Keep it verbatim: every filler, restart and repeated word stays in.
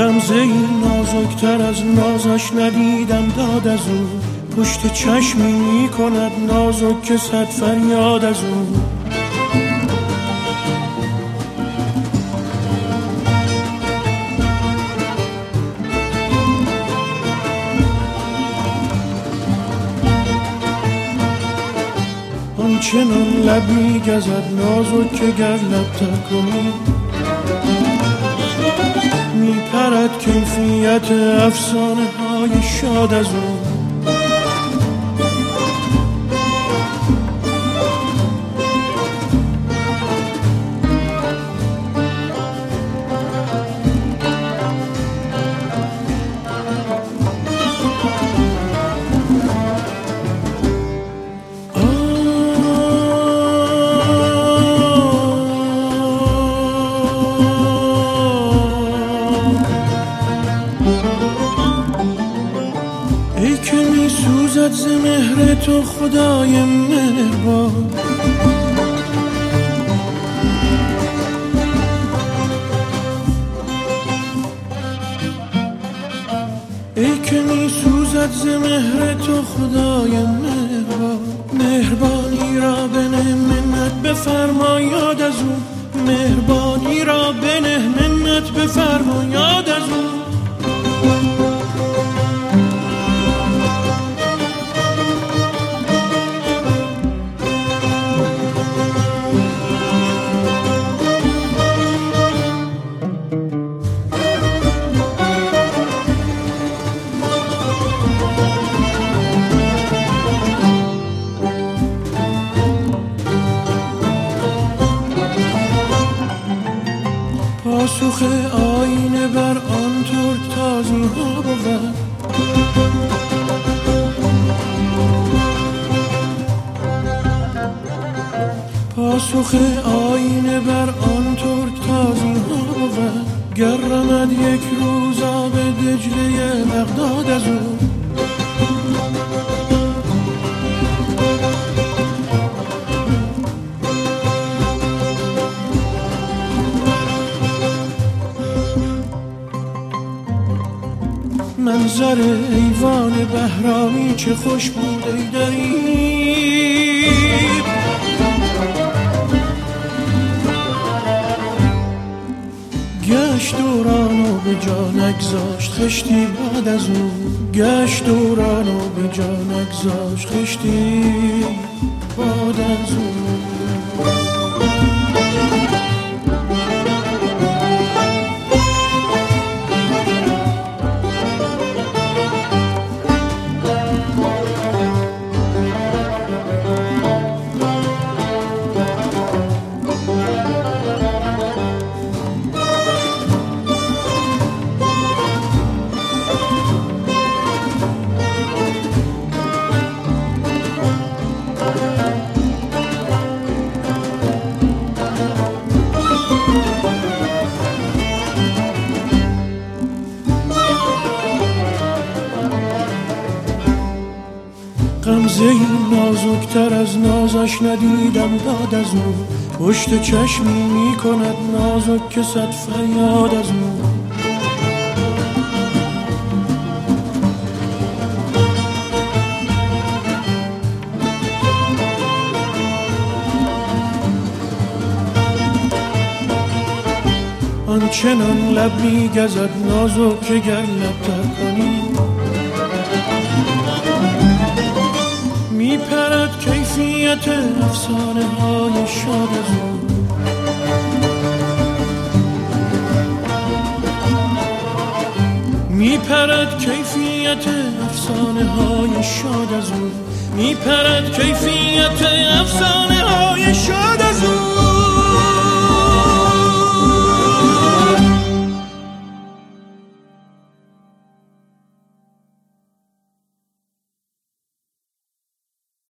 غمزه ای نازکتر از نازش ندیدم داد از او، پشت چشمی می کند نازک که صد فریاد از او. آنچنان لب می گزد نازک که گر لب تر کنی می پرد کیفیت افسانه های شاد از او. ای که می سوزد ز مهر تو خدای مهربان، ای که می سوزد ز مهر تو خدای مهربان. مهربانی را بنه منت بفرما یاد از او، مهربانی را بنه منت بفرما یاد از او. پاسخ آینه بر آن ترک تازی ها بود، پاسخ آینه بر آن ترک تازی ها بود. گر رمد یک روز آب دجله بغداد از او، منظر ایوان بهرامی چه خوش بود ای دریب. گشت دوران و به جا نگذاشت خشتی بعد از او، گشت دوران و به جا نگذاشت خشتی بعد از او. غمزه ای نازکتر از نازش ندیدم داد از او، پشت چشمی می کند نازک که صد فریاد از او. آنچنان لب می گزد نازک که گر لب تر کنی می پرد کیفیت افسانه های شاد از او. می پرد کیفیت افسانه های شاد از او، می پرد کیفیت افسانه های شاد از او.